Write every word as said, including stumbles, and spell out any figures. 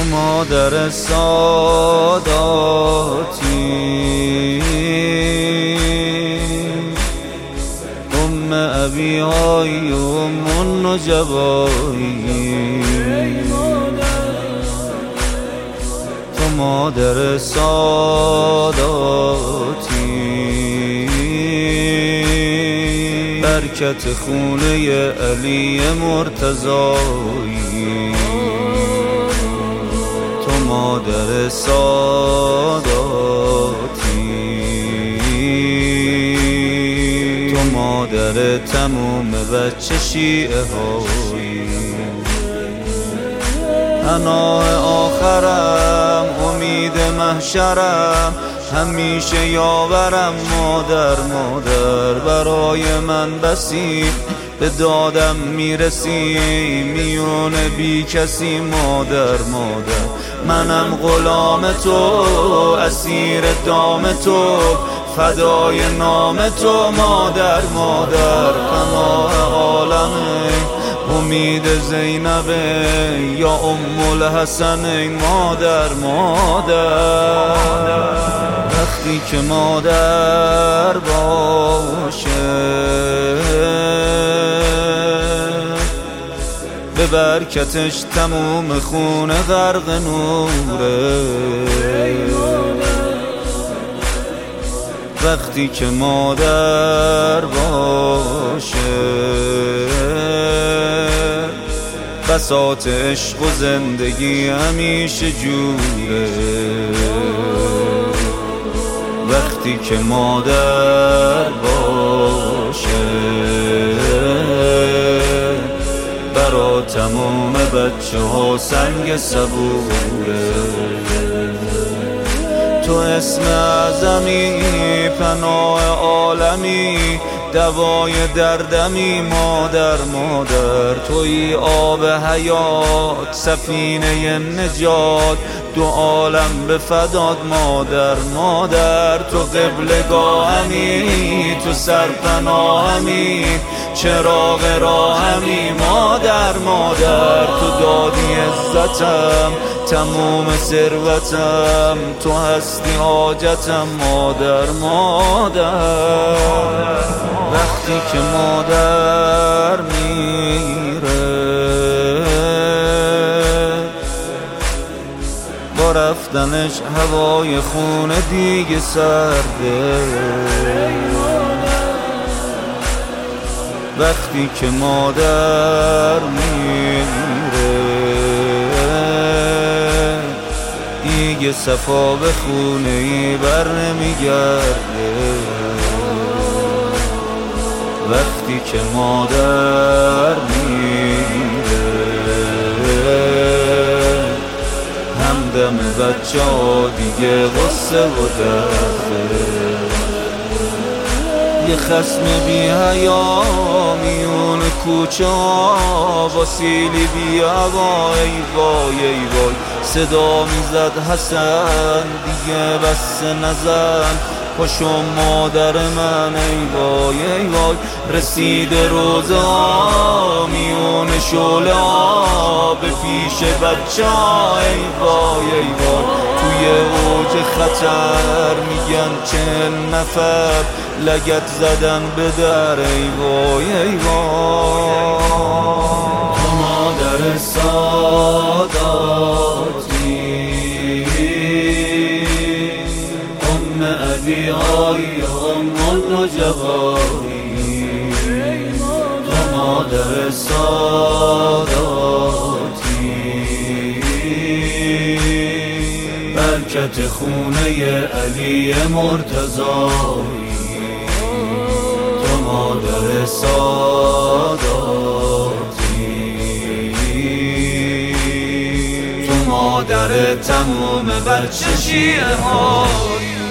مادر ساداتی، ام ابی های ام النجبایی، تو مادر ساداتی، برکت خونه علی مرتضایی، تو مادر ساداتی، تو مادر تموم بچه شیعه هایی، حنای آخرم امید محشرم، همیشه یاورم مادر مادر، برای من بسی به دادم میرسی، میون بی کسی مادر مادر، منم غلام تو اسیر دام تو، فدای نام تو مادر مادر، پناه عالمه امید زینبه یا ام الحسن مادر مادر، وقتی که مادر باشه به برکتش تموم خونه غرق نوره، وقتی که مادر باشه بساط عشق و زندگی همیشه جوره، وقتی که مادر باشه برا تمام بچه ها سنگ صبوره، تو اسم اعظمی پناه عالمی، دوای دردمی مادر مادر، توی آب حیات سفینه نجات، دو عالم به فدات مادر مادر، تو قبلگاهمی تو سرپناهمی، چراغ راهمی مادر مادر، تو دادی عزتم تموم ثروتم، تو هستی حاجتم مادر مادر، وقتی که مادر میره با رفتنش هوای خونه دیگه سرده، وقتی که مادر میره دیگه صفا به خونه ای بر نمیگرده، وقتی که مادر میره همدم بچه ها دیگه غصه و درده، یه خصم بی حیا میون کوچه ها واسیلی بی هوا، ای وای ای وای صدا میزد حسن دیگه بس نزن، پاشو مادر من ای وای ای وای، رسید روزه ها میون شعله ها به پیش بچه ها، ای وای ای وای توی اوج خطر میگن چهل نفر لگت زدن به در، ای وای ای وای، تو مادر ساداتی، ام ابی های ام النجبایی، تو مادر ساداتی، برکت خونه علی مرتضایی، تو مادر ساداتی، تو مادر تموم بچه شیعه های.